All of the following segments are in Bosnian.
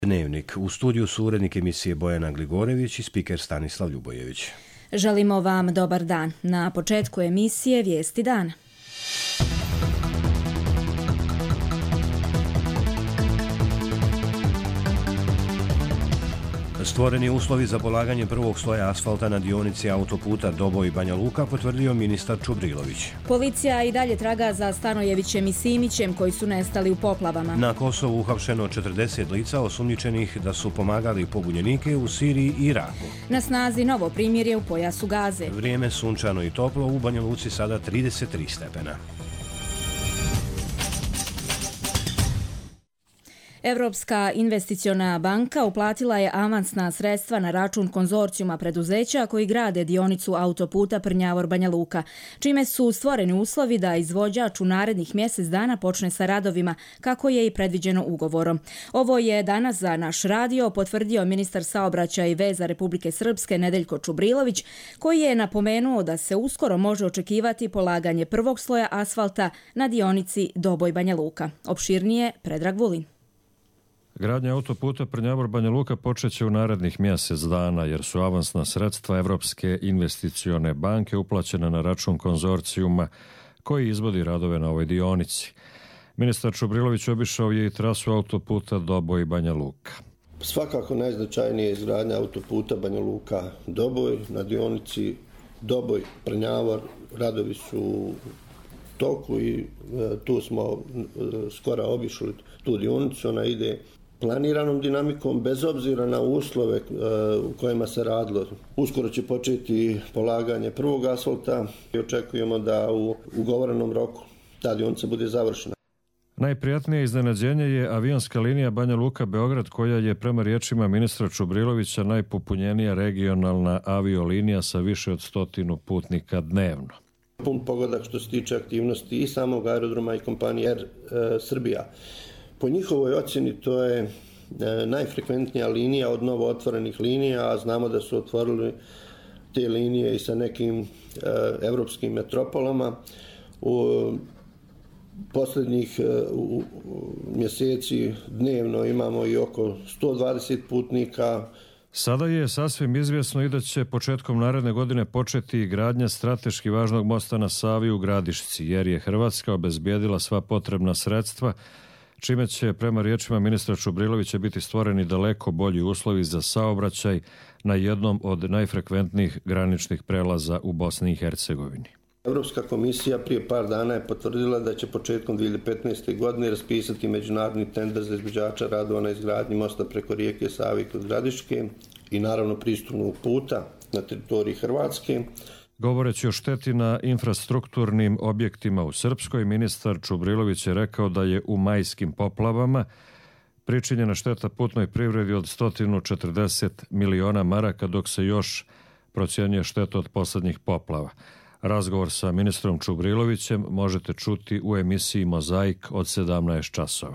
Dnevnik. U studiju su urednik emisije Bojana Gligorević i spiker Stanislav Ljubojević. Želimo vam dobar dan. Na početku emisije Vijesti dana. Stvoreni uslovi za polaganje prvog sloja asfalta na dionici autoputa Doboj-Banja Luka potvrdio ministar Čubrilović. Policija i dalje traga za Stanojevićem i Simićem koji su nestali u poplavama. Na Kosovu uhapšeno 40 lica osumnjičenih da su pomagali pobunjenike u Siriji i Iraku. Na snazi novo primirje u pojasu Gaze. Vrijeme sunčano i toplo, u Banja Luci sada 33 stepena. Evropska investiciona banka uplatila je avansna sredstva na račun konzorcijuma preduzeća koji grade dionicu autoputa Prnjavor-Banja Luka, čime su stvoreni uslovi da izvođač u narednih mjesec dana počne sa radovima, kako je i predviđeno ugovorom. Ovo je danas za naš radio potvrdio ministar saobraćaja i veza Republike Srpske Nedeljko Čubrilović, koji je napomenuo da se uskoro može očekivati polaganje prvog sloja asfalta na dionici Doboj-Banja Luka. Opširnije Predrag Vulin. Gradnja autoputa Prnjavor-Banja Luka počeće u narednih mjesec dana jer su avansna sredstva Evropske investicione banke uplaćena na račun konzorcijuma koji izvodi radove na ovoj dionici. Ministar Čubrilović obišao je i trasu autoputa Doboj-Banja Luka. Svakako najznačajnije je izgradnja autoputa Banja Luka-Doboj na dionici Doboj-Prnjavor. Radovi su u toku i tu smo skoro obišli tu dionicu. Ona ide planiranom dinamikom, bez obzira na uslove u kojima se radilo. Uskoro će početi polaganje prvog asfalta i očekujemo da u ugovorenom roku ta dionica bude završena. Najprijatnije iznenađenje je avionska linija Banja Luka-Beograd, koja je prema riječima ministra Čubrilovića najpopunjenija regionalna aviolinija sa više od 100 putnika dnevno. Pun pogodak što se tiče aktivnosti i samog aerodroma i kompanije Air Srbija. Po njihovoj ocjeni to je najfrekventnija linija od novo otvorenih linija, a znamo da su otvorili te linije i sa nekim evropskim metropolama. U posljednjih mjeseci dnevno imamo i oko 120 putnika. Sada je sasvim izvjesno i da će početkom naredne godine početi gradnja strateški važnog mosta na Savi u Gradišci, jer je Hrvatska obezbijedila sva potrebna sredstva, čime će prema riječima ministra Čubrilovića biti stvoreni daleko bolji uslovi za saobraćaj na jednom od najfrekventnijih graničnih prelaza u Bosni i Hercegovini. Evropska komisija prije par dana je potvrdila da će početkom 2015. godine raspisati međunarodni tender za izvođača radova na izgradnji mosta preko rijeke Save kod Gradiške i naravno pristupnog puta na teritoriji Hrvatske. Govoreći o šteti na infrastrukturnim objektima u Srpskoj, ministar Čubrilović je rekao da je u majskim poplavama pričinjena šteta putnoj privredi od 140 miliona maraka, dok se još procjenjuje šteta od posljednjih poplava. Razgovor sa ministrom Čubrilovićem možete čuti u emisiji Mozaik od 17 časova.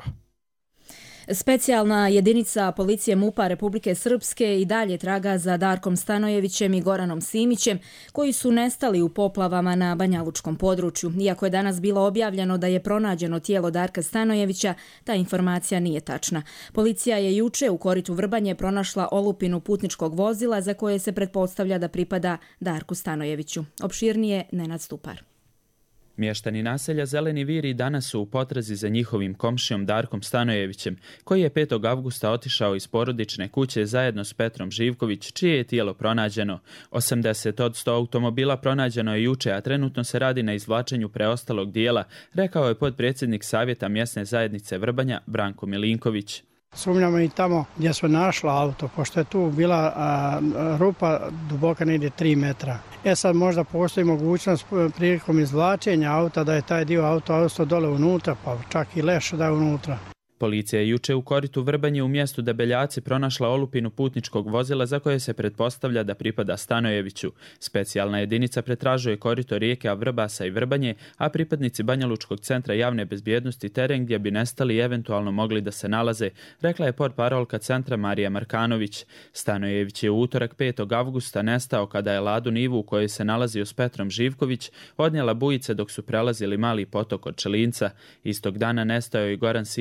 Specijalna jedinica policije MUP-a Republike Srpske i dalje traga za Darkom Stanojevićem i Goranom Simićem, koji su nestali u poplavama na banjalučkom području. Iako je danas bilo objavljeno da je pronađeno tijelo Darka Stanojevića, ta informacija nije tačna. Policija je juče u koritu Vrbanje pronašla olupinu putničkog vozila za koje se pretpostavlja da pripada Darku Stanojeviću. Opširnije Nenad Stupar. Mještani naselja Zeleni Viri danas su u potrazi za njihovim komšijom Darkom Stanojevićem, koji je 5. avgusta otišao iz porodične kuće zajedno s Petrom Živković, čije je tijelo pronađeno. 80 od 100 automobila pronađeno je juče, a trenutno se radi na izvlačenju preostalog dijela, rekao je potpredsjednik Savjeta mjesne zajednice Vrbanja Branko Milinković. Sumnjamo i tamo gdje smo našla auto, pošto je tu bila rupa duboka negdje 3 metra. Sad možda postoji mogućnost prilikom izvlačenja auta da je taj dio auta ostao dole unutra, pa čak i leš da je unutra. Policija je juče u koritu Vrbanje u mjestu Debeljaci pronašla olupinu putničkog vozila za koje se pretpostavlja da pripada Stanojeviću. Specijalna jedinica pretražuje korito rijeke Vrbasa i Vrbanje, a pripadnici Banjalučkog centra javne bezbjednosti teren gdje bi nestali eventualno mogli da se nalaze, rekla je portparolka centra Marija Markanović. Stanojević je u utorak 5. avgusta nestao kada je Ladu Nivu u kojoj se nalazio s Petrom Živković odnijela bujice dok su prelazili mali potok od Čelinca. Istog dana nestao je i Goran Simić u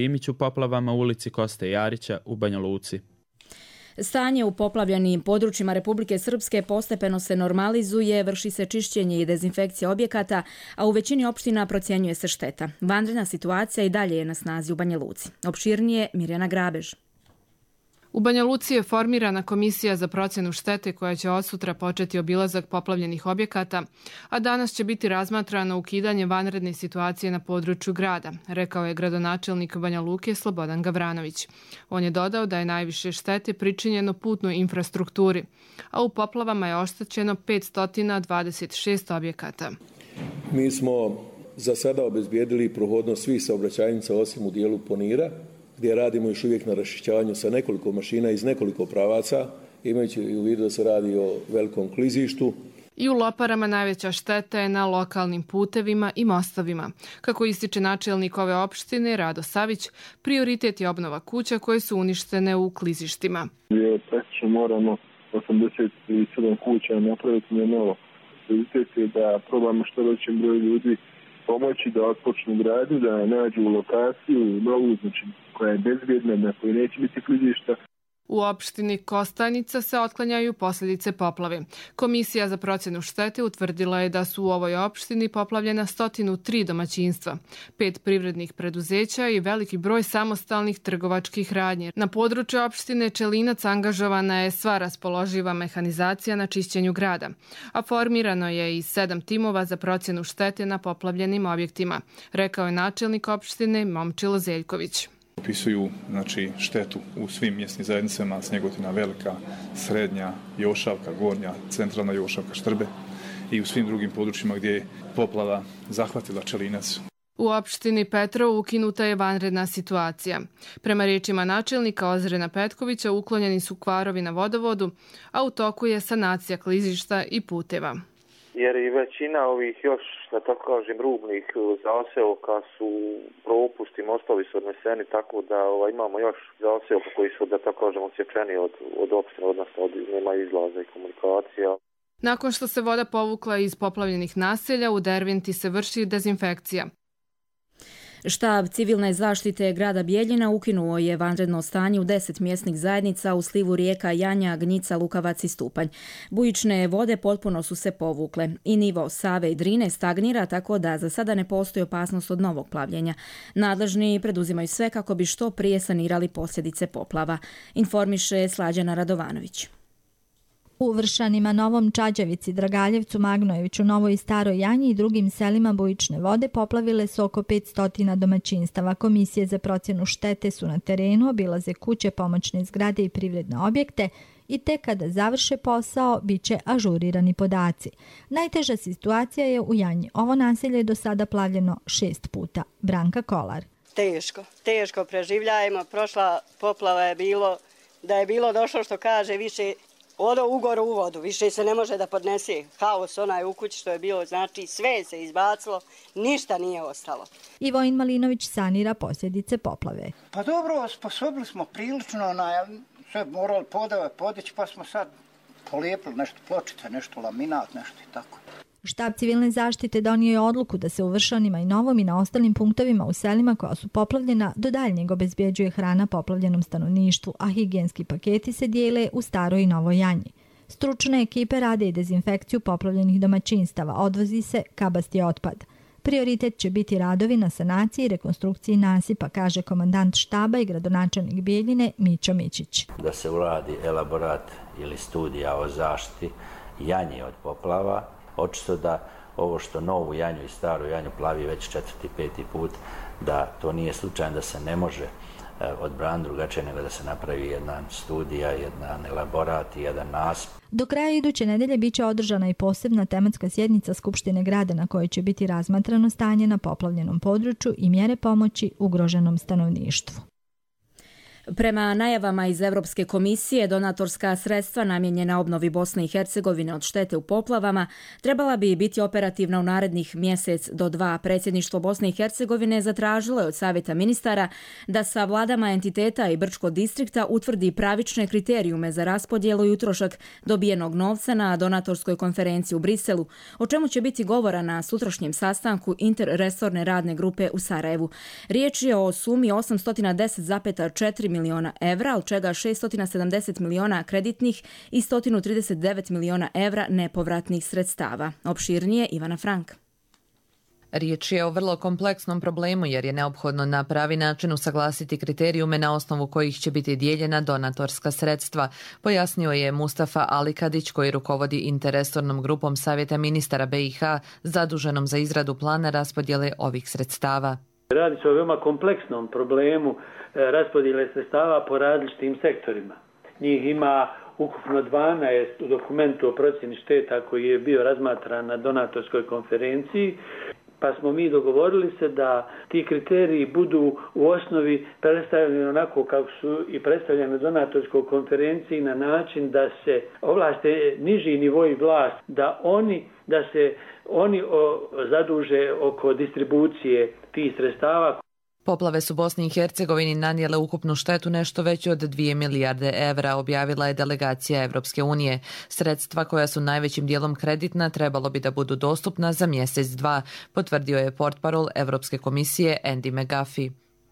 poplavama u ulici Koste Jarića u Banja Luci. Stanje u poplavljenim područjima Republike Srpske postepeno se normalizuje, vrši se čišćenje i dezinfekcija objekata, a u većini opština procjenjuje se šteta. Vanredna situacija i dalje je na snazi u Banja Luci. Opširnije Mirjana Grabež. U Banja Luci je formirana komisija za procjenu štete koja će od sutra početi obilazak poplavljenih objekata, a danas će biti razmatrano ukidanje vanredne situacije na području grada, rekao je gradonačelnik Banja Luke Slobodan Gavranović. On je dodao da je najviše štete pričinjeno putnoj infrastrukturi, a u poplavama je oštećeno 526 objekata. Mi smo za sada obezbijedili prohodnost svih saobraćajnica osim u dijelu Ponira, gdje radimo još uvijek na raščišćavanju sa nekoliko mašina iz nekoliko pravaca, imajući u vidu da se radi o velikom klizištu. I u Loparama najveća šteta je na lokalnim putevima i mostovima. Kako ističe načelnik ove opštine Rado Savić, prioritet je obnova kuća koje su uništene u klizištima. Praktično moramo 87 kuća napraviti na novo. Prioritet je da probamo što većem broju ljudi pomoći da otpočnu gradnju, da nađu lokaciju novu, znači koja je bezbjedna, na kojoj neće biti klizišta. U opštini Kostajnica se otklanjaju posljedice poplave. Komisija za procjenu štete utvrdila je da su u ovoj opštini poplavljena 103 domaćinstva, 5 privrednih preduzeća i veliki broj samostalnih trgovačkih radnji. Na području opštine Čelinac angažovana je sva raspoloživa mehanizacija na čišćenju grada, a formirano je i 7 timova za procjenu štete na poplavljenim objektima, rekao je načelnik opštine Momčilo Zeljković. Opisuju štetu u svim mjesnim zajednicama, Snjegotina Velika, Srednja, Jošavka, Gornja, Centralna Jošavka, Štrbe i u svim drugim područjima gdje je poplava zahvatila Čelinac. U opštini Petrovo ukinuta je vanredna situacija. Prema riječima načelnika Ozrena Petkovića uklonjeni su kvarovi na vodovodu, a u toku je sanacija klizišta i puteva. Jer i većina ovih još, da tako kažem, rubnih zaseoka su propusti, mostovi su odneseni, tako da imamo još zaseoka koji su, da tako kažem, odsječeni od opštine, odnosno nema izlaza i komunikacija. Nakon što se voda povukla iz poplavljenih naselja, u Derventi se vrši dezinfekcija. Štab civilne zaštite grada Bijeljina ukinuo je vanredno stanje u 10 mjesnih zajednica u slivu rijeka Janja, Gnjica, Lukavac i Stupanj. Bujične vode potpuno su se povukle i nivo Save i Drine stagnira, tako da za sada ne postoji opasnost od novog plavljenja. Nadležni preduzimaju sve kako bi što prije sanirali posljedice poplava, informiše Slađana Radovanović. U Vršanima, Novom Čađavici, Dragaljevcu, Magnojeviću, Novoj i Staroj Janji i drugim selima bujične vode poplavile su oko 500 domaćinstava. Komisije za procjenu štete su na terenu, obilaze kuće, pomoćne zgrade i privredne objekte i tek kada završe posao bit će ažurirani podaci. Najteža situacija je u Janji. Ovo naselje je do sada plavljeno 6 puta. Branka Kolar. Teško preživljajemo. Prošla poplava je bilo došlo što kaže više odo ugor u vodu, više se ne može da podnese. Haos onaj u kući što je bilo, znači sve se izbacilo, ništa nije ostalo. I Vojin Malinović sanira posljedice poplave. Pa dobro, sposobili smo prilično, sve morali podave podići, pa smo sad polijepili nešto pločice, nešto laminat, nešto i tako. Štab civilne zaštite donio je odluku da se u Vršanima i Novom i na ostalim punktovima u selima koja su poplavljena do daljnjeg obezbjeđuje hrana poplavljenom stanovništvu, a higijenski paketi se dijele u Staroj i Novoj Janji. Stručne ekipe rade i dezinfekciju poplavljenih domaćinstava, odvozi se kabasti otpad. Prioritet će biti radovi na sanaciji i rekonstrukciji nasipa, kaže komandant štaba i gradonačelnik Bijeljine Mićo Mićić. Da se uradi elaborat ili studija o zaštiti Janje od poplava. Očito da ovo što Novu Janju i Staru Janju plavi već 4. 5. put, da to nije slučajno, da se ne može odbraniti drugačije nego da se napravi jedna studija, jedan elaborat i jedan nasip. Do kraja iduće nedelje biće održana i posebna tematska sjednica Skupštine grada na kojoj će biti razmatrano stanje na poplavljenom području i mjere pomoći ugroženom stanovništvu. Prema najavama iz Europske komisije, donatorska sredstva namijenjena obnovi Bosne i Hercegovine od štete u poplavama trebala bi biti operativna u narednih mjesec do 2. Predsjedništvo Bosne i Hercegovine zatražilo je od Savjeta ministara da sa vladama entiteta i Brčkog distrikta utvrdi pravične kriterijume za raspodjelu i utrošak dobijenog novca na donatorskoj konferenciji u Briselu, o čemu će biti govora na sutrašnjem sastanku interresorne radne grupe u Sarajevu. Riječ je o sumi 810,4 miliona evra, od čega 670 miliona kreditnih i 139 miliona evra nepovratnih sredstava. Opširnije Ivana Frank. Riječ je o vrlo kompleksnom problemu jer je neophodno na pravi način usaglasiti kriterijume na osnovu kojih će biti dijeljena donatorska sredstva, pojasnio je Mustafa Alikadić koji rukovodi interresornom grupom Savjeta ministara BiH zaduženom za izradu plana raspodjele ovih sredstava. Radi se o veoma kompleksnom problemu raspodjele sredstava po različitim sektorima. Njih ima ukupno 12 u dokumentu o procjeni šteta koji je bio razmatran na donatorskoj konferenciji, pa smo mi dogovorili se da ti kriteriji budu u osnovi predstavljeni onako kako su i predstavljeni na donatorskoj konferenciji na način da se ovlaste niži nivoi vlast, da se oni zaduže oko distribucije tih sredstava. Poplave su Bosni i Hercegovini nanijele ukupnu štetu nešto veću od 2 milijarde evra, objavila je delegacija Evropske unije. Sredstva koja su najvećim dijelom kreditna trebalo bi da budu dostupna za mjesec, 2, potvrdio je portparol Evropske komisije Andy McGuffey.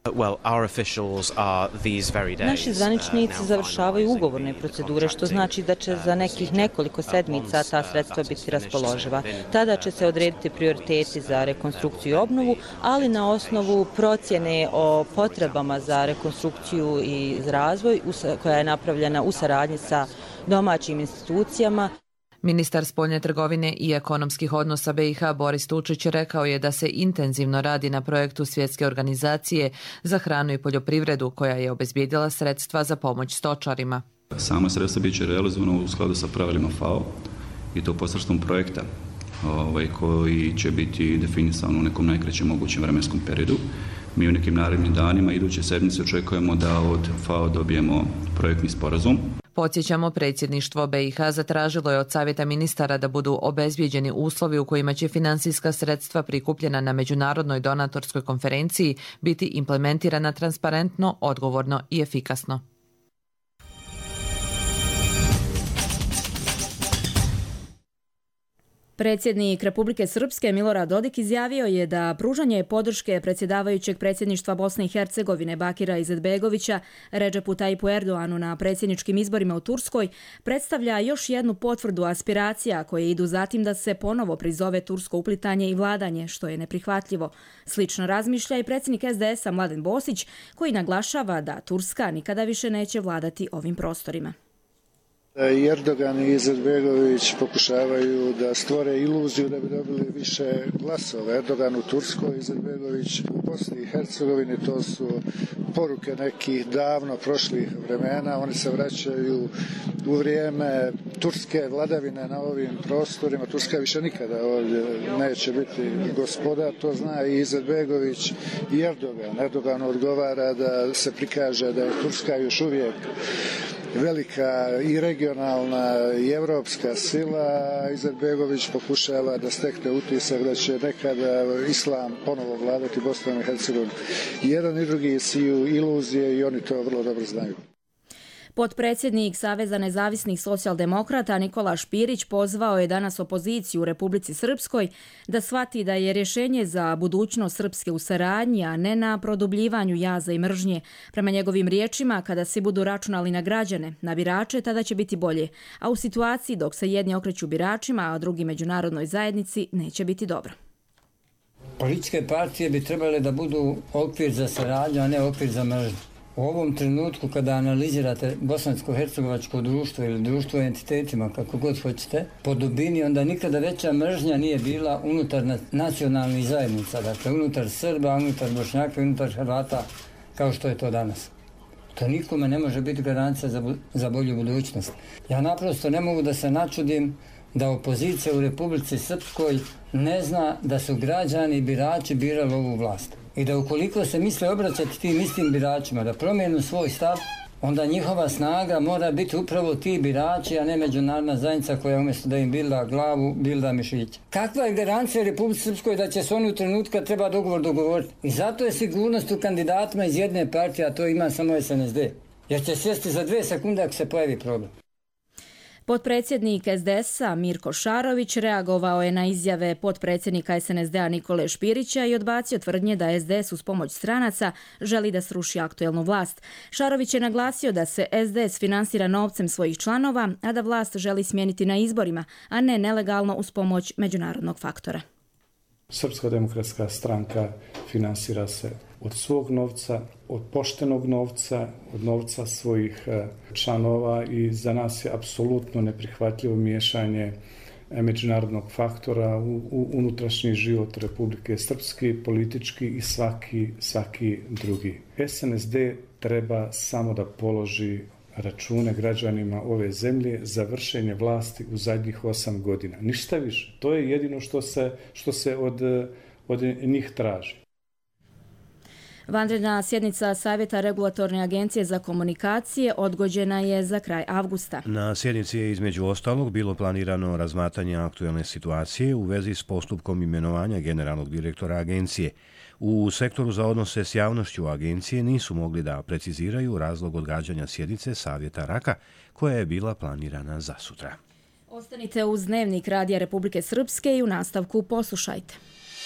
Naši zvaničnici završavaju ugovorne procedure, što znači da će za nekih nekoliko sedmica ta sredstva biti raspoloživa. Tada će se odrediti prioriteti za rekonstrukciju i obnovu, ali na osnovu procjene o potrebama za rekonstrukciju i razvoj koja je napravljena u saradnji sa domaćim institucijama. Ministar spoljne trgovine i ekonomskih odnosa BiH Boris Tučić rekao je da se intenzivno radi na projektu Svjetske organizacije za hranu i poljoprivredu koja je obezbijedila sredstva za pomoć stočarima. Sama sredstva bit će realizovana u skladu sa pravilima FAO i to posredstvom projekta koji će biti definisan u nekom najkraćem mogućem vremenskom periodu. Mi u nekim narednim danima iduće sedmice očekujemo da od FAO dobijemo projektni sporazum. Podsjećamo, predsjedništvo BiH zatražilo je od Savjeta ministara da budu obezbijeđeni uslovi u kojima će financijska sredstva prikupljena na međunarodnoj donatorskoj konferenciji biti implementirana transparentno, odgovorno i efikasno. Predsjednik Republike Srpske Milorad Dodik izjavio je da pružanje podrške predsjedavajućeg predsjedništva Bosne i Hercegovine Bakira Izetbegovića Redžepu Tajipu Erdoanu na predsjedničkim izborima u Turskoj predstavlja još jednu potvrdu aspiracija koje idu zatim da se ponovo prizove tursko uplitanje i vladanje, što je neprihvatljivo. Slično razmišlja i predsjednik SDS-a Mladen Bosić, koji naglašava da Turska nikada više neće vladati ovim prostorima. Erdogan i Izetbegović pokušavaju da stvore iluziju da bi dobili više glasova. Erdogan u Turskoj, Izetbegović u Bosni i Hercegovini, to su poruke nekih davno prošlih vremena. Oni se vraćaju u vrijeme turske vladavine na ovim prostorima. Turska više nikada ovdje neće biti gospodar, to zna i Izetbegović i Erdogan. Erdogan odgovara da se prikaže da je Turska još uvijek velika i regionalna i evropska sila. Izetbegović pokušava da stekne utisak da će nekada islam ponovo vladati Bosnom i Hercegovinom. Jedan i drugi siju iluzije i oni to vrlo dobro znaju. Potpredsjednik Saveza nezavisnih socijaldemokrata Nikola Špirić pozvao je danas opoziciju u Republici Srpskoj da shvati da je rješenje za budućnost Srpske u saradnji, a ne na produbljivanju jaza i mržnje. Prema njegovim riječima, kada svi budu računali na građane, na birače, tada će biti bolje. A u situaciji dok se jedni okreću biračima, a drugi međunarodnoj zajednici, neće biti dobro. Političke partije bi trebale da budu okvir za saradnju, a ne okvir za mržnju. U ovom trenutku kada analizirate bosansko-hercegovačko društvo ili društvo entitetima, kako god hoćete, po dubini, onda nikada veća mržnja nije bila unutar nacionalnih zajednica, dakle unutar Srba, unutar Bošnjaka, unutar Hrvata, kao što je to danas. To nikome ne može biti garancija za bolju budućnost. Ja naprosto ne mogu da se načudim da opozicija u Republici Srpskoj ne zna da su građani i birači birali ovu vlast. i da ukoliko se misle obraćati tim istim biračima, da promijenu svoj stav, onda njihova snaga mora biti upravo ti birači, a ne međunarodna zajednica koja umjesto da im bilda glavu, bilda mišiće. Kakva je garancija Republike Srpskoj da će se oni u trenutku kad treba dogovor dogovoriti? I zato je sigurnost u kandidatima iz jedne partije, a to ima samo SNSD. Jer će sjesti za 2 sekunde ako se pojavi problem. Potpredsjednik SDS-a Mirko Šarović reagovao je na izjave potpredsjednika SNSD-a Nikole Špirića i odbacio tvrdnje da SDS uz pomoć stranaca želi da sruši aktuelnu vlast. Šarović je naglasio da se SDS finansira novcem svojih članova, a da vlast želi smijeniti na izborima, a ne nelegalno uz pomoć međunarodnog faktora. Srpska demokratska stranka finansira se od svog novca, od poštenog novca, od novca svojih članova i za nas je apsolutno neprihvatljivo miješanje međunarodnog faktora u unutrašnji život Republike Srpske, politički i svaki drugi. SNSD treba samo da položi račune građanima ove zemlje za vršenje vlasti u zadnjih 8 godina. Ništa više. To je jedino što se od njih traži. Vanredna sjednica Savjeta Regulatorne agencije za komunikacije odgođena je za kraj avgusta. Na sjednici je između ostalog bilo planirano razmatranje aktuelne situacije u vezi s postupkom imenovanja generalnog direktora agencije. U sektoru za odnose s javnošću agencije nisu mogli da preciziraju razlog odgađanja sjednice Savjeta RAK-a koja je bila planirana za sutra. Ostanite uz Dnevnik Radija Republike Srpske i u nastavku poslušajte.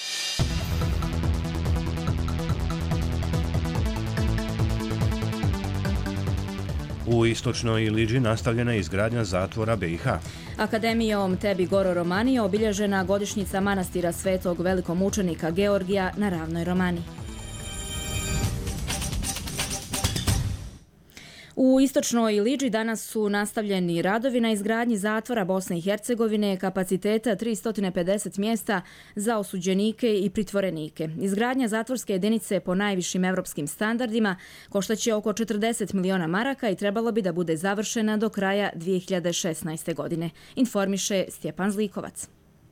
U istočnoj Iliđi nastavljena je izgradnja zatvora BiH. Akademijom Tebi Goro Romanije obilježena godišnjica manastira svetog velikomučenika Georgija na Ravnoj Romaniji. U istočnoj Iliđi danas su nastavljeni radovi na izgradnji zatvora Bosne i Hercegovine kapaciteta 350 mjesta za osuđenike i pritvorenike. Izgradnja zatvorske jedinice po najvišim evropskim standardima koštaće oko 40 miliona maraka i trebalo bi da bude završena do kraja 2016. godine, informiše Stjepan Zlikovac.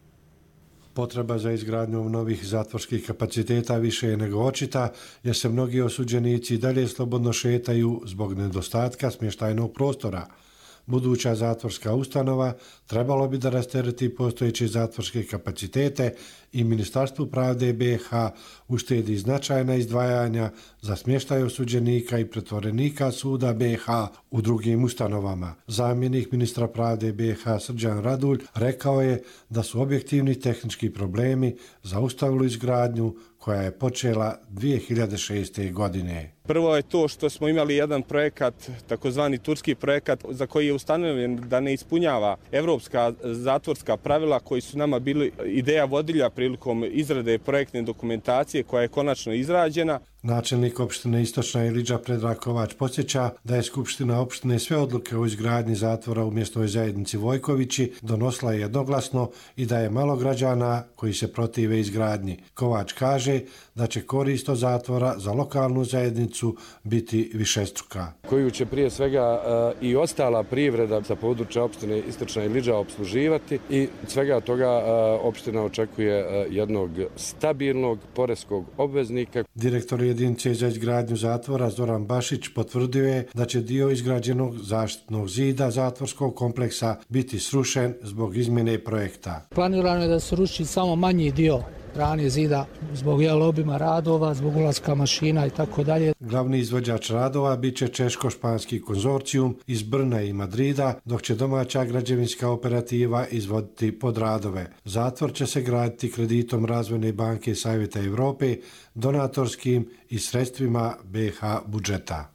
Potreba za izgradnjom novih zatvorskih kapaciteta više je nego očita, jer se mnogi osuđenici dalje slobodno šetaju zbog nedostatka smještajnog prostora. Buduća zatvorska ustanova trebalo bi da rastereti postojeće zatvorske kapacitete i Ministarstvu pravde BiH uštedi značajna izdvajanja za smještaj osuđenika i pretvorenika suda BiH u drugim ustanovama. Zamjenik ministra pravde BiH Srđan Radulj rekao je da su objektivni tehnički problemi zaustavili izgradnju koja je počela 2006. godine. Prvo je to što smo imali jedan projekat, takozvani turski projekat, za koji je ustanovljen da ne ispunjava evropska zatvorska pravila koji su nama bili ideja vodilja prilikom izrade projektne dokumentacije koja je konačno izrađena. Načelnik opštine Istočna Iliđa Predrag Kovač podsjeća da je Skupština opštine sve odluke o izgradnji zatvora u mjesnoj zajednici Vojkovići donosila jednoglasno i da je malo građana koji se protive izgradnji. Kovač kaže da će korist od zatvora za lokalnu zajednicu biti višestruka. Koju će prije svega i ostala privreda sa područja opštine Istočna Iliđa obsluživati i svega toga opština očekuje jednog stabilnog poreskog obveznika. Direktor jedinice za izgradnju zatvora Zoran Bašić potvrdio je da će dio izgrađenog zaštitnog zida zatvorskog kompleksa biti srušen zbog izmjene projekta. Planirano je da se ruši samo manji dio brane zida zbog obima radova, zbog ulaska mašina i tako dalje. Glavni izvođač radova biće češko-španski konzorcijum iz Brna i Madrida, dok će domaća građevinska operativa izvoditi podradove. Zatvor će se graditi kreditom Razvojne banke Savjeta Evrope, donatorskim i sredstvima BiH budžeta.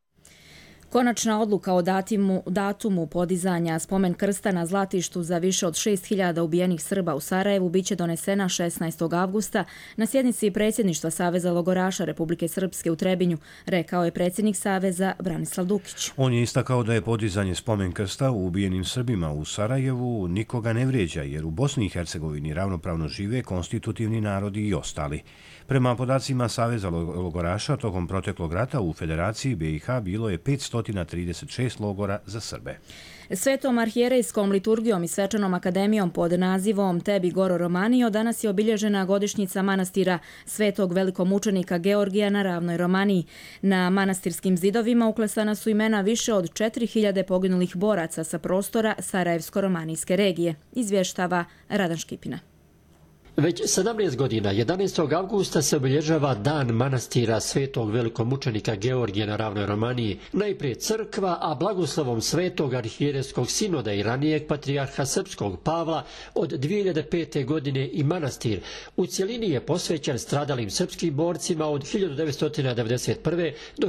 Konačna odluka o datumu podizanja spomen krsta na Zlatištu za više od 6.000 ubijenih Srba u Sarajevu biće donesena 16. avgusta na sjednici predsjedništva Saveza logoraša Republike Srpske u Trebinju, rekao je predsjednik Saveza Branislav Dukić. On je istakao da je podizanje spomen krsta u ubijenim Srbima u Sarajevu nikoga ne vrijeđa, jer u Bosni i Hercegovini ravnopravno žive konstitutivni narodi i ostali. Prema podacima Saveza logoraša, tokom proteklog rata u Federaciji BiH bilo je 500 236 logora za Srbe. Svetom arhijerejskom liturgijom i svečanom akademijom pod nazivom Tebi Goro Romanio danas je obilježena godišnjica manastira Svetog velikomučenika Georgija na Ravnoj Romaniji. Na manastirskim zidovima uklesana su imena više od 4000 poginulih boraca sa prostora Sarajevsko-romanijske regije, izvještava Radan Škipina. Već 17 godina, 11. avgusta se obilježava dan manastira Svetog velikomučenika Georgija na Ravnoj Romaniji. Najprije crkva, a blagoslovom Svetog arhijerejskog sinoda i ranijeg patrijarha srpskog Pavla od 2005. godine i manastir. U cjelini je posvećen stradalim srpskim borcima od 1991. do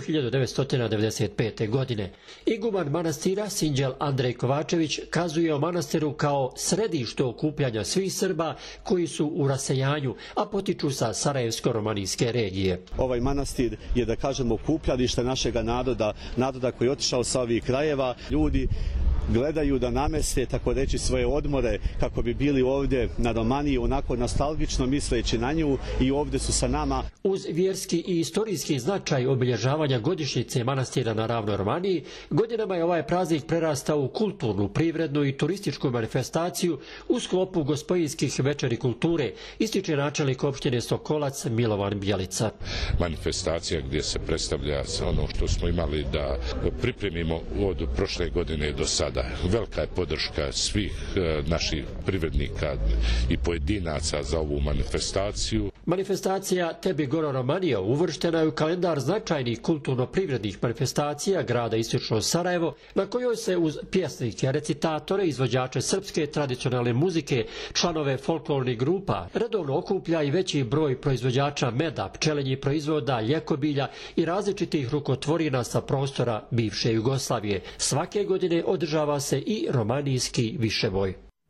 1995. godine. Iguman manastira Sinđel Andrej Kovačević kazuje o manastiru kao središte okupljanja svih Srba koji su u rasejanju, a potiču sa Sarajevsko-romanijske regije. Ovaj manastir je, da kažemo, okupljalište našega naroda koji je otišao sa ovih krajeva. Ljudi gledaju da nameste, tako reći, svoje odmore kako bi bili ovdje na Romaniji, onako nostalgično misleći na nju, i ovdje su sa nama. Uz vjerski i istorijski značaj obilježavanja godišnjice manastira na Ravnoj Romaniji, godinama je ovaj praznik prerastao u kulturnu, privrednu i turističku manifestaciju u sklopu Gospojinskih večeri kulture, ističe načelnik opštine Sokolac Milovan Bjelica. Manifestacija gdje se predstavlja ono što smo imali da pripremimo od prošle godine do sada. Velika je podrška svih naših privrednika i pojedinaca za ovu manifestaciju. Manifestacija Tebi Goro Romanio uvrštena je u kalendar značajnih kulturno-privrednih manifestacija grada Istočno Sarajevo, na kojoj se uz pjesnike, recitatore, izvođače srpske tradicionalne muzike, članove folklornih grupa, redovno okuplja i veći broj proizvođača meda, pčelinjih proizvoda, ljekobilja i različitih rukotvorina sa prostora bivše Jugoslavije. Svake godine održava se i romanijski višeboj.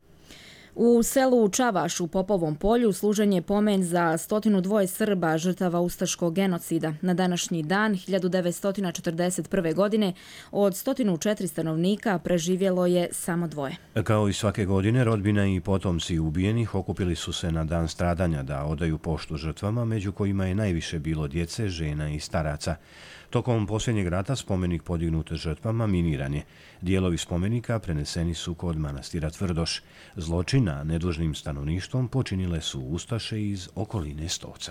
U selu Čavaš u Popovom polju služen je pomen za 102 Srba žrtava ustaškog genocida. Na današnji dan 1941. godine od 104 stanovnika preživjelo je samo 2. Kao i svake godine, rodbina i potomci ubijenih okupili su se na dan stradanja da odaju poštu žrtvama, među kojima je najviše bilo djece, žena i staraca. Tokom posljednjeg rata spomenik podignut žrtvama miniran je. Dijelovi spomenika preneseni su kod manastira Tvrdoš. Zločin nad nedužnim stanovništvom počinile su ustaše iz okoline Stoca.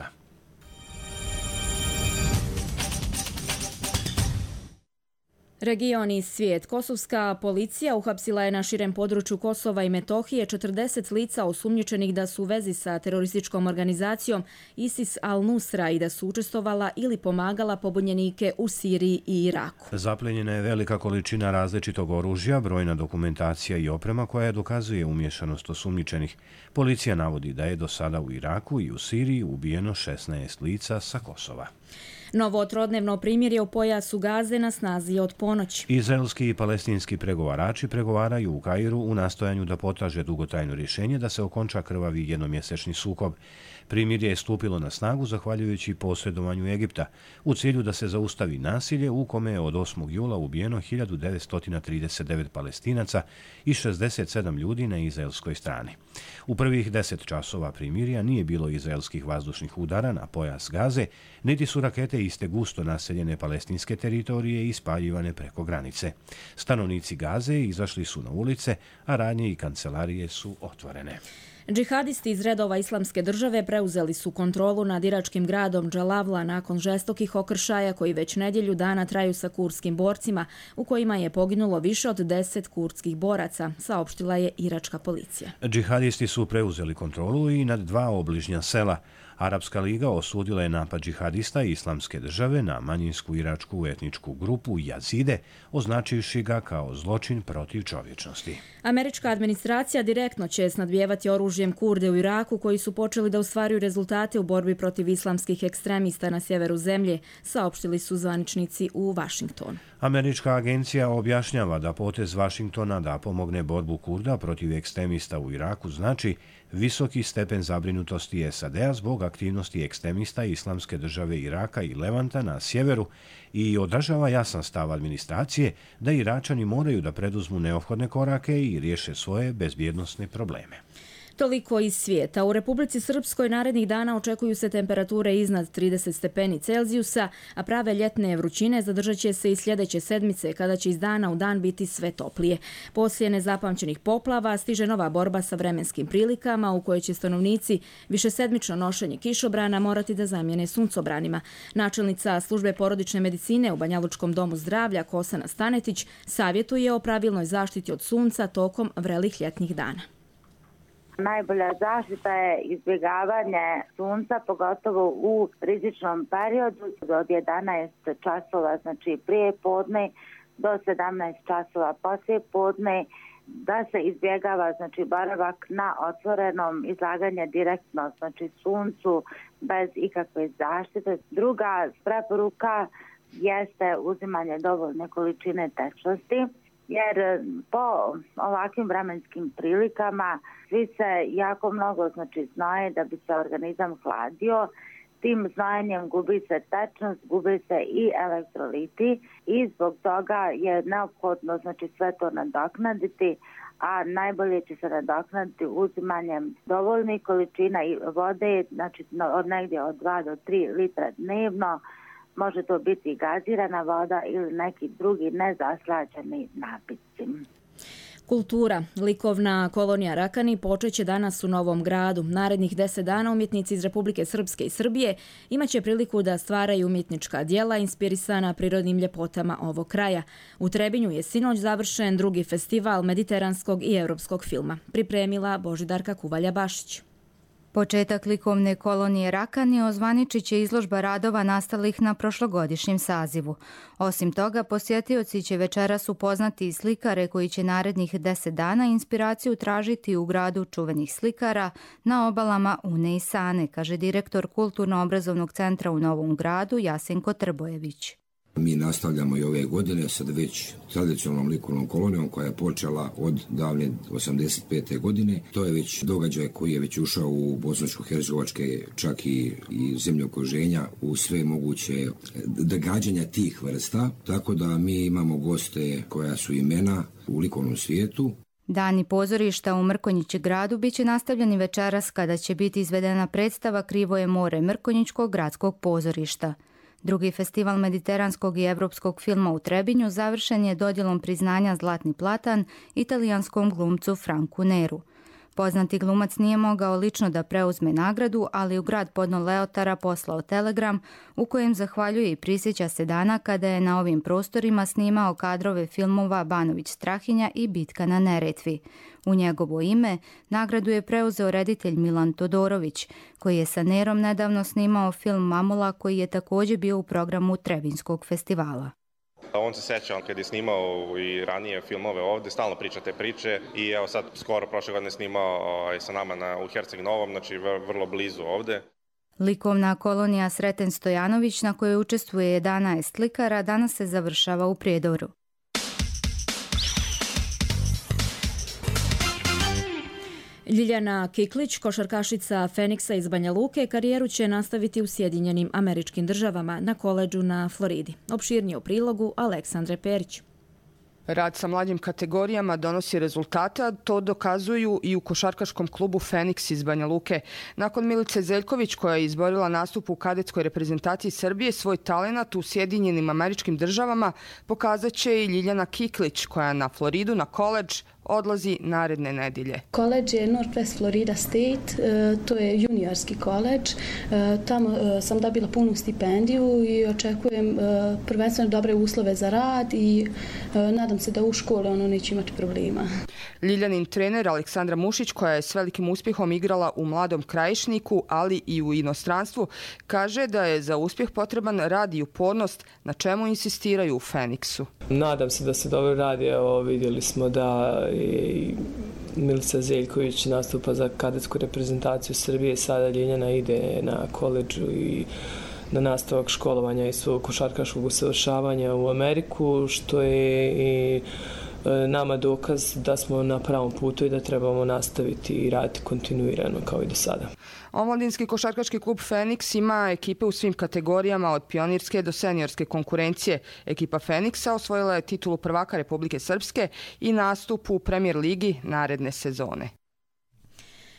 Region i svijet. Kosovska policija uhapsila je na širem području Kosova i Metohije 40 lica osumnjičenih da su u vezi sa terorističkom organizacijom ISIS al-Nusra i da su učestvovala ili pomagala pobunjenike u Siriji i Iraku. Zaplenjena je velika količina različitog oružja, brojna dokumentacija i oprema koja dokazuje umješanost osumnjičenih. Policija navodi da je do sada u Iraku i u Siriji ubijeno 16 lica sa Kosova. Novo trodnevno primirje u pojasu Gaze na snazi od ponoći. Izraelski i palestinski pregovarači pregovaraju u Kairu u nastojanju da potraže dugotrajno rješenje da se okonča krvavi jednomjesečni sukob. Primirje je stupilo na snagu zahvaljujući posredovanju Egipta u cilju da se zaustavi nasilje u kome je od 8. jula ubijeno 1939 Palestinaca i 67 ljudi na izraelskoj strani. U prvih 10 časova primirja nije bilo izraelskih vazdušnih udara na pojas Gaze, niti su rakete iste gusto naseljene palestinske teritorije ispaljivane preko granice. Stanovnici Gaze izašli su na ulice, a radnje i kancelarije su otvorene. Džihadisti iz redova Islamske države preuzeli su kontrolu nad iračkim gradom Džalavla nakon žestokih okršaja koji već nedjelju dana traju sa kurdskim borcima, u kojima je poginulo više od 10 kurdskih boraca, saopštila je iračka policija. Džihadisti su preuzeli kontrolu i nad 2 obližnja sela. Arapska liga osudila je napad džihadista Islamske države na manjinsku iračku etničku grupu Jazide, označivši ga kao zločin protiv čovječnosti. Američka administracija direktno će snadbijevati oružjem Kurde u Iraku koji su počeli da ostvaruju rezultate u borbi protiv islamskih ekstremista na sjeveru zemlje, saopštili su zvaničnici u Vašingtonu. Američka agencija objašnjava da potez Vašingtona da pomogne borbu Kurda protiv ekstremista u Iraku znači visoki stepen zabrinutosti SAD-a zbog aktivnosti ekstremista Islamske države Iraka i Levanta na sjeveru i odražava jasan stav administracije da Iračani moraju da preduzmu neophodne korake i riješe svoje bezbjednosne probleme. Toliko iz svijeta. U Republici Srpskoj narednih dana očekuju se temperature iznad 30 stepeni Celzijusa, a prave ljetne vrućine zadržat će se i sljedeće sedmice, kada će iz dana u dan biti sve toplije. Poslije nezapamćenih poplava stiže nova borba sa vremenskim prilikama u kojoj će stanovnici višesedmično nošenje kišobrana morati da zamijene suncobranima. Načelnica službe porodične medicine u Banjalučkom domu zdravlja Kosana Stanetić savjetuje o pravilnoj zaštiti od sunca tokom vrelih ljetnih dana. Najbolja zaštita je izbjegavanje sunca, pogotovo u rizičnom periodu od 11 časova, znači prije podne, do 17 časova poslije podne, da se izbjegava znači boravak na otvorenom, izlaganje direktno znači suncu bez ikakve zaštite. Druga preporuka jeste uzimanje dovoljne količine tečnosti, jer po ovakvim vremenskim prilikama svi se jako mnogo znači znoje da bi se organizam hladio. Tim znojenjem gubi se tečnost, gubi se i elektroliti i zbog toga je neophodno znači sve to nadoknaditi, a najbolje će se nadoknaditi uzimanjem dovoljnih količina vode, znači od negdje od 2 do 3 litra dnevno. Može to biti gazirana voda ili neki drugi nezaslađeni napici. Kultura. Likovna kolonija Rakani počeće danas u Novom Gradu. Narednih 10 dana umjetnici iz Republike Srpske i Srbije imaće priliku da stvaraju umjetnička djela inspirisana prirodnim ljepotama ovog kraja. U Trebinju je sinoć završen drugi festival mediteranskog i europskog filma. Pripremila Božidarka Kuvalja-Bašić. Početak likovne kolonije Rakani ozvaničit će izložba radova nastalih na prošlogodišnjem sazivu. Osim toga, posjetioci će večeras upoznati i slikare koji će narednih 10 dana inspiraciju tražiti u gradu čuvenih slikara na obalama Une i Sane, kaže direktor Kulturno-obrazovnog centra u Novom Gradu Jasenko Trbojević. Mi nastavljamo i ove godine sa već tradicionalnom likovnom kolonijom koja je počela od davne 85. godine. To je već događaj koji je već ušao u bosansko-hercegovačke čak i zemlje okruženja u sve moguće događanja tih vrsta. Tako da mi imamo goste koja su imena u likovnom svijetu. Dani pozorišta u Mrkonjić gradu biće nastavljeni večeras kada će biti izvedena predstava Krivo je more Mrkonjićkog gradskog pozorišta. Drugi festival mediteranskog i evropskog filma u Trebinju završen je dodjelom priznanja Zlatni platan italijanskom glumcu Franku Neru. Poznati glumac nije mogao lično da preuzme nagradu, ali u grad Podno Leotara poslao telegram u kojem zahvaljuje i prisjeća se dana kada je na ovim prostorima snimao kadrove filmova Banović Strahinja i Bitka na Neretvi. U njegovo ime nagradu je preuzeo reditelj Milan Todorović, koji je sa Nerom nedavno snimao film Mamula koji je također bio u programu Trebinskog festivala. On se seća kad je snimao i ranije filmove ovdje, stalno priča te priče i evo sad skoro prošle godine snimao sa nama u Herceg Novom, znači vrlo blizu ovdje. Likovna kolonija Sreten Stojanović na kojoj učestvuje 11 slikara danas se završava u Prijedoru. Ljiljana Kiklić, košarkašica Feniksa iz Banja Luke, karijeru će nastaviti u Sjedinjenim Američkim Državama na koledžu na Floridi. Opširnije u prilogu Aleksandre Perić. Rad sa mlađim kategorijama donosi rezultate, a to dokazuju i u košarkaškom klubu Feniks iz Banja Luke. Nakon Milice Zeljković, koja je izborila nastup u kadetskoj reprezentaciji Srbije, svoj talenat u Sjedinjenim Američkim Državama pokazat će i Ljiljana Kiklić, koja na Floridu na koledž odlazi naredne nedelje. Koledž je Northwest Florida State, to je juniorski koledž. Tamo sam dobila punu stipendiju i očekujem prvenstveno dobre uslove za rad i nadam se da u školu neće imati problema. Ljiljanin trener Aleksandra Mušić, koja je s velikim uspjehom igrala u Mladom Krajišniku, ali i u inostranstvu, kaže da je za uspjeh potreban rad i upornost, na čemu insistiraju u Feniksu. Nadam se da se dobro radi. Vidjeli smo da i Milica Zeljković nastupa za kadetsku reprezentaciju Srbije, sada Ljiljana ide na koledžu i na nastavak školovanja i svog košarkaškog usavršavanja u Ameriku, što je i nama dokaz da smo na pravom putu i da trebamo nastaviti i raditi kontinuirano kao i do sada. Omladinski košarkaški klub Feniks ima ekipe u svim kategorijama od pionirske do seniorske konkurencije. Ekipa Feniksa osvojila je titulu prvaka Republike Srpske i nastup u Premier ligi naredne sezone.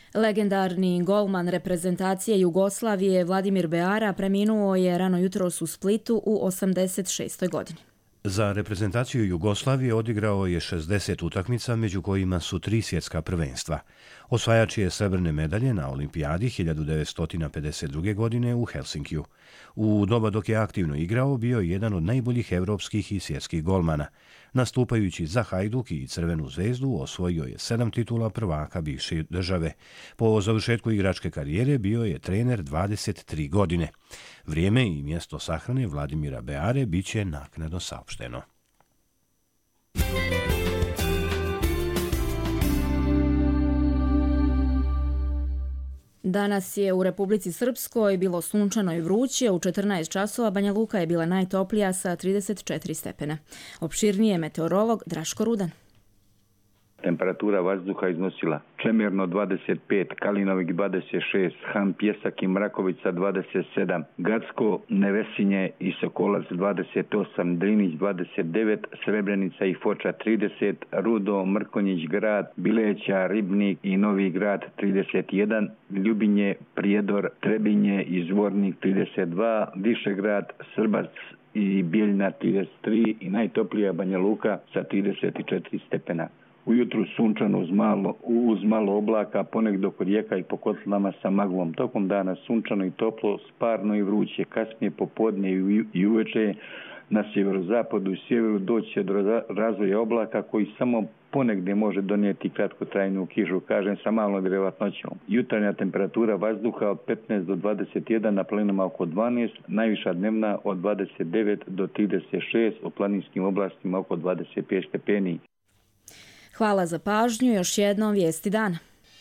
Legendarni golman reprezentacije Jugoslavije Vladimir Beara preminuo je rano jutros u Splitu u 86. godini. Za reprezentaciju Jugoslavije odigrao je 60 utakmica, među kojima su 3 svjetska prvenstva. Osvajač je srebrne medalje na olimpijadi 1952. godine u Helsinkiju. U doba dok je aktivno igrao, bio je jedan od najboljih evropskih i svjetskih golmana. Nastupajući za Hajduk i Crvenu zvezdu, osvojio je 7 titula prvaka bivše države. Po završetku igračke karijere bio je trener 23 godine. Vrijeme i mjesto sahrane Vladimira Beare biće naknadno saopšteno. Danas je u Republici Srpskoj bilo sunčano i vruće, u 14 časova Banja Luka je bila najtoplija sa 34 stepena. Opširnije meteorolog Draško Rudan. Temperatura vazduha iznosila Čemirno 25, Kalinovik 26, Han Pjesak i Mrakovica 27, Gacko, Nevesinje i Sokolac 28, Drinić 29, Srebrenica i Foča 30, Rudo, Mrkonjić grad, Bileća, Ribnik i Novi grad 31, Ljubinje, Prijedor, Trebinje i Zvornik 32, Višegrad, Srbac i Bijeljina 33 i najtoplija Banja Luka sa 34 stepena. Ujutru sunčano uz malo oblaka, ponegdje oko rijeka i po kotlinama sa maglom. Tokom dana sunčano i toplo, sparno i vruće. Kasnije popodne i uveče na sjeverozapadu i sjeveru doći do razvoja oblaka koji samo ponegdje može donijeti kratkotrajnu kišu, kažem sa malom vjerovatnoćom. Jutarnja temperatura vazduha od 15 do 21, na planinama oko 12, najviša dnevna od 29 do 36, u planinskim oblastima oko 25 stepeni. Hvala za pažnju, još jednom vijesti dana.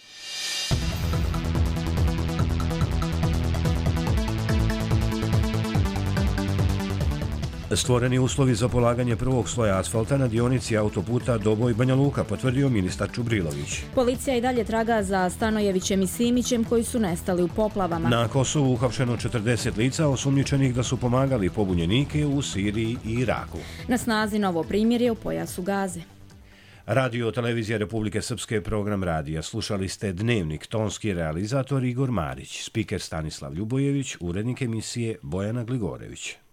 Stvoreni uslovi za polaganje prvog sloja asfalta na dionici autoputa Doboj-Banja Luka, potvrdio ministar Čubrilović. Policija i dalje traga za Stanojevićem i Simićem koji su nestali u poplavama. Na Kosovu uhapšeno 40 lica osumnjičenih da su pomagali pobunjenike u Siriji i Iraku. Na snazi novo primjerje u pojasu Gaze. Radio Televizija Republike Srpske, program radija. Slušali ste Dnevnik, tonski realizator Igor Marić, spiker Stanislav Ljubojević, urednik emisije Bojana Gligorević.